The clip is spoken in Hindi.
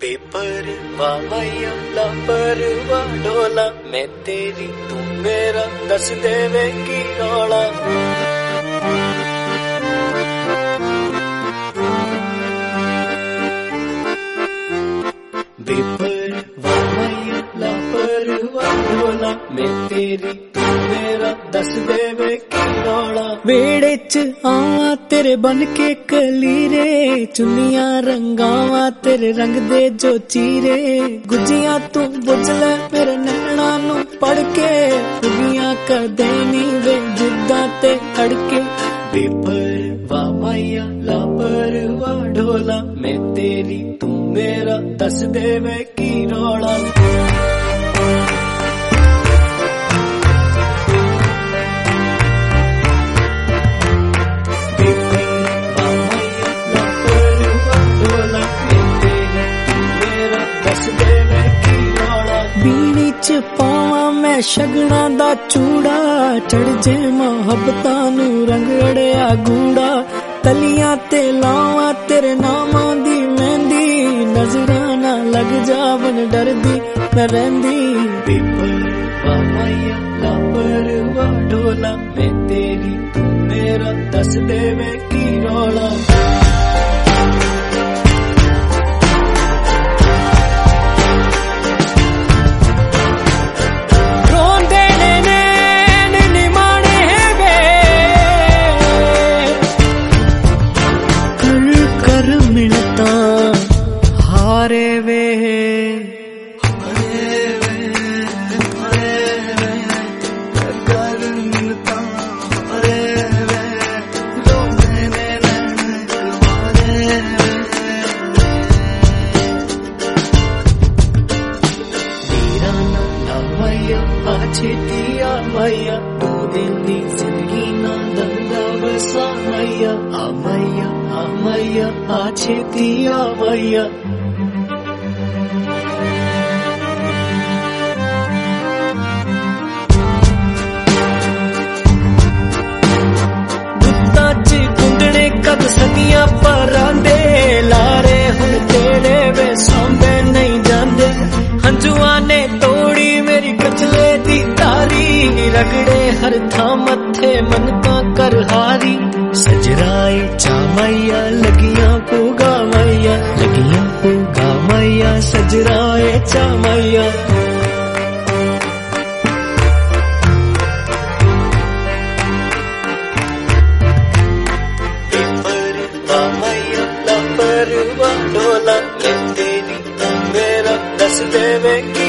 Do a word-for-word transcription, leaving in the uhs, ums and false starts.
बेपरवाह मैया लापरवाह डोला, मैं तेरी तू मेरा दस देवे की रौला। बेपरवाह मैया लापरवाह डोला, मैं तेरी तू मेरा दस देवे की रौला। वेड़े च आवा तेरे बन के कलीरे, चुनिया रंगावा तेरे रंग दे जो चीरे। गुजिया तू बुझ ले मेरे नैना नू पढ़ के, गुजिया कर देनी वे जिद्दां ते अड़के। बेपरवाह मैया लापरवाह ढोला, मैं तेरी तू मेरा दस देवे की रौला। बीड़ी च पावा मैं शगना दा चूड़ा, चढ़ जे मोहब्बतां नू रंग अड़िया गूड़ा। तलियां ते लावां तेरे नामां दी मेहंदी, नजरां ना लग जावन डरदी मैं रहिंदी। बेपरवाह मैया लापरवाह ढोला, मैं तेरी तू मेरा दस देवे की रौला। हारे वे हारे वे हारे वे कर मिलता, हारे वे रोने ने हारे वे। वीराना ना मैया आछे दिया मैया, तू देंदी जिंदगी ना दंदा वसा मैया। आ मैया आ मैया आछे दिया मैया। कद सदियां परांदे लारे हुण तेरे वे सांभे नहीं जांदे। हंजुआ ने तोड़ी मेरी कचले दी तारी, रगड़े हर थां मथे मनता कर हारी। सजराए चा मैया लगियां पूगा मैया, लगियां पूगा मैया सजराए चा मैया। लापरवाह ढोला, मैं तेरी तू मेरा दस देवे की